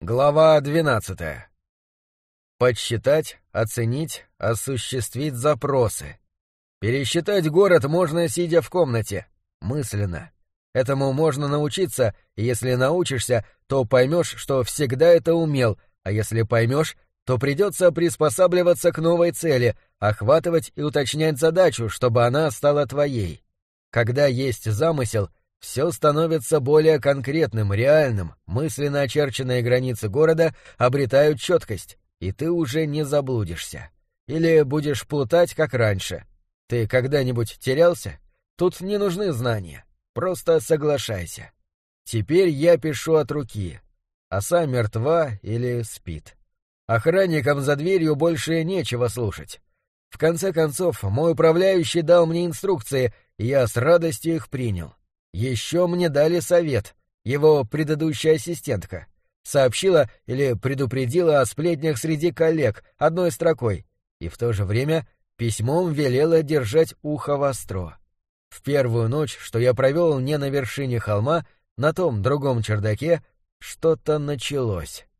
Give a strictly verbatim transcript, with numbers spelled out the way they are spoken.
Глава двенадцатая. Подсчитать, оценить, осуществить запросы. Пересчитать город можно, сидя в комнате, мысленно. Этому можно научиться, и если научишься, то поймешь, что всегда это умел, а если поймешь, то придется приспосабливаться к новой цели, охватывать и уточнять задачу, чтобы она стала твоей. Когда есть замысел, все становится более конкретным, реальным, мысленно очерченные границы города обретают четкость, и ты уже не заблудишься. Или будешь плутать, как раньше. Ты когда-нибудь терялся? Тут не нужны знания, просто соглашайся. Теперь я пишу от руки. Оса мертва или спит. Охранникам за дверью больше нечего слушать. В конце концов, мой управляющий дал мне инструкции, и я с радостью их принял. Еще мне дали совет, его предыдущая ассистентка. Сообщила или предупредила о сплетнях среди коллег одной строкой, и в то же время письмом велела держать ухо востро. В первую ночь, что я провел не на вершине холма, на том другом чердаке, что-то началось.